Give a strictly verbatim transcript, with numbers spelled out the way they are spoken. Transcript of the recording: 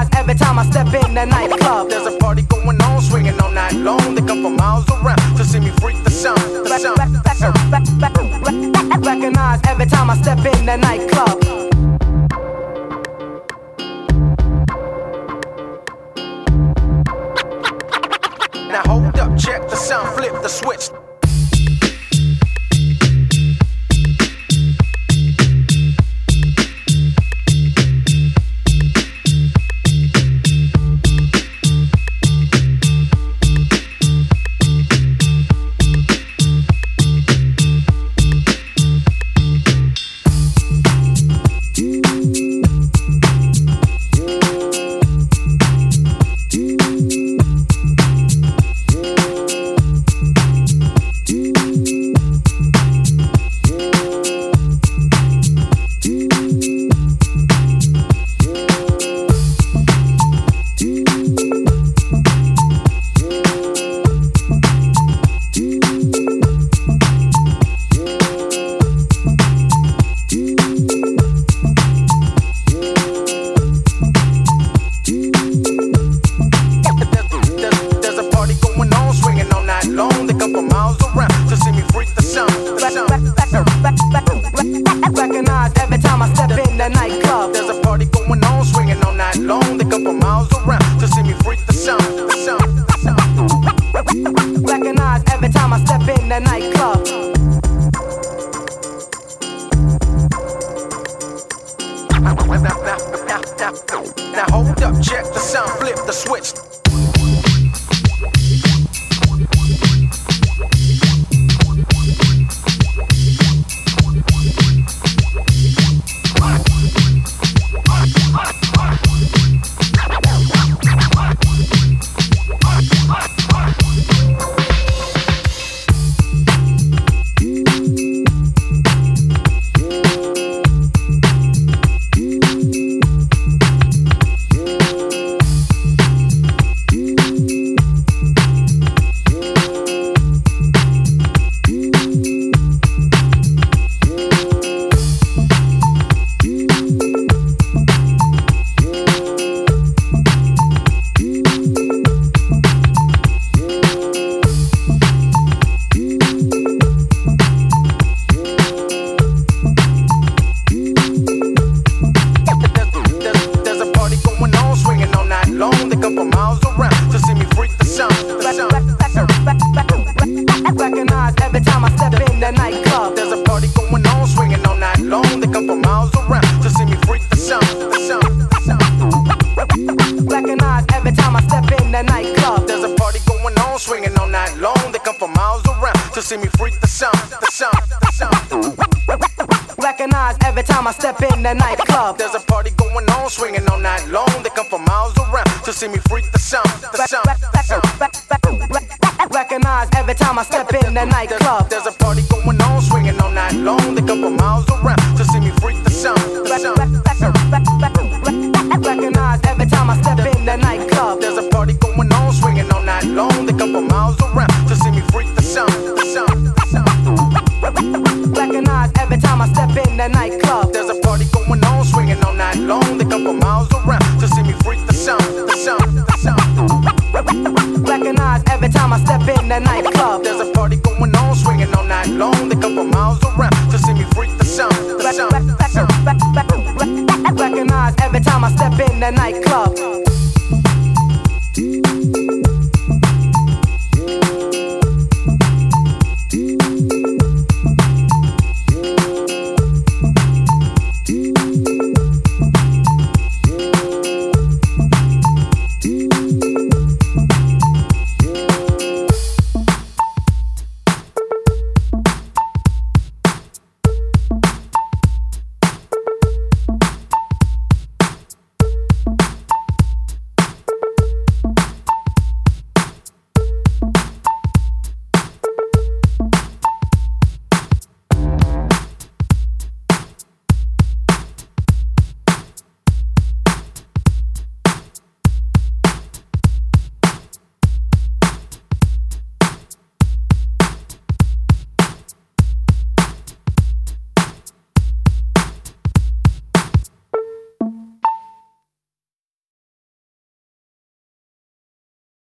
Recognize every time I step in the nightclub. There's a party going on, swinging all night long. They come from miles around to see me freak the sound. The sound. Recognize every time I step in the nightclub. Now hold up, check the sound, flip the switch. Recognize every time I step in the nightclub. There's a party going on, swinging all night long. They come from miles around to see me freak the sound. The sound. The sound. Recognize every time I step in the nightclub. Now, now, now, now, now hold up, check the sound, flip the switch. Recognize every time I step in the nightclub. There's a party going on, swinging all night long. They come from miles around to see me freak the sound. The sound. The sound. Recognize every time I step in the nightclub. There's a party going on, swinging all night long. They come from miles around to see me freak the sound. The sound. The sound. Recognize every time I step in the nightclub. There's a party going on, swinging all night long. They come from miles around to see me freak the sound. The sound. The sound. Recognize every time I step in the nightclub. There's a party going on, swinging all night long. They come from miles around to see me freak the sound. The sound. Recognize every time I step in the nightclub. There's a party going on, swinging all night long. They come from miles around to see me freak the sound. The sound. The sound. Recognize every time I step in the nightclub. There's a party going on, swinging all night long. They come from miles around to see me freak the sound. The sound. The sound. Recognize every time I step in the nightclub. There's a party going on, swinging all night long. They come from miles around to see me freak the sound. The sound. The sound. Recognize every time I step in the nightclub.